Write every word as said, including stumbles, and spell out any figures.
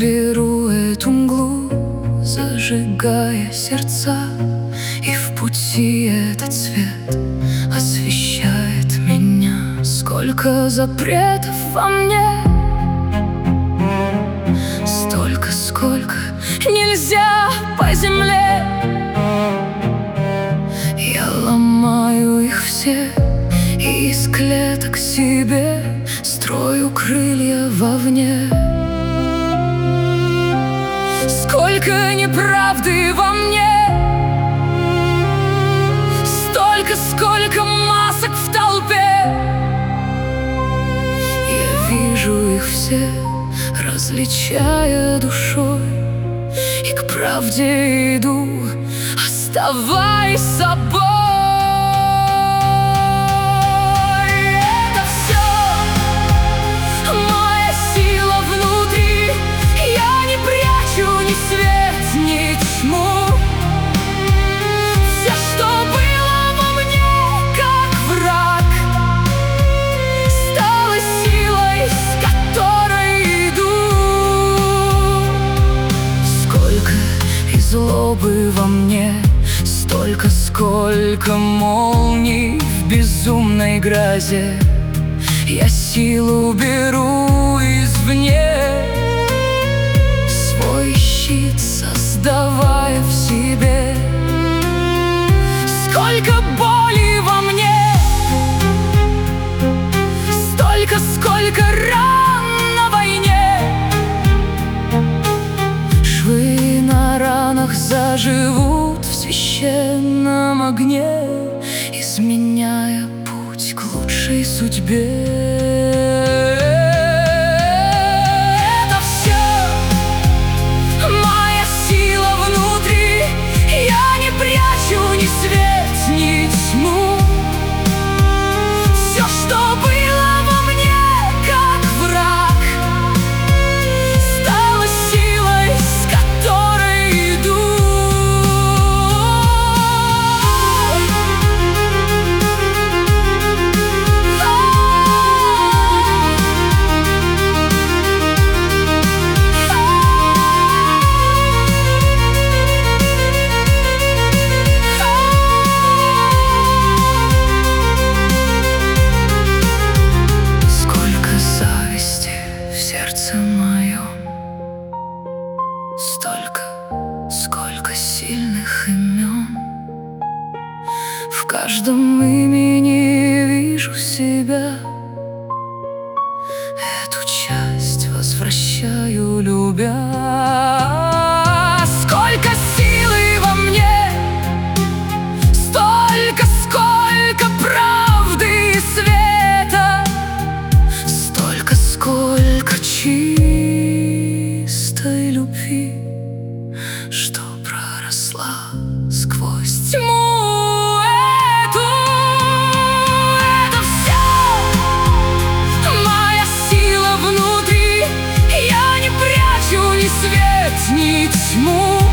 беру эту мглу, зажигая сердца, и в пути этот свет освещает меня. Сколько запретов во мне, столько, сколько нельзя по земле. Я ломаю их все и из клеток себе строю крылья вовне. Сколько неправды во мне, столько, сколько масок в толпе. Я вижу их все, различая душой, и к правде иду, оставаясь собой. Свет, ни тьму. Все, что было во мне, как враг, стало силой, с которой иду. Сколько и злобы во мне, столько, сколько молний в безумной грозе. Я силу беру извне, свой щит создавая в себе. Сколько боли во мне, столько, сколько ран на войне. Швы на ранах заживут в священном огне, изменяя путь к лучшей судьбе. Ни свет, ни тьму. Все, что было во мне, как враг, стало силой, с которой иду. Столько, сколько сильных имен, в каждом имени вижу себя. Эту часть возвращаю, любя. Сколько силы во мне, столько, сколько правды и света, столько, сколько чистой любви, что проросла сквозь тьму эту. Это все моя сила внутри. Я не прячу ни свет, ни тьму.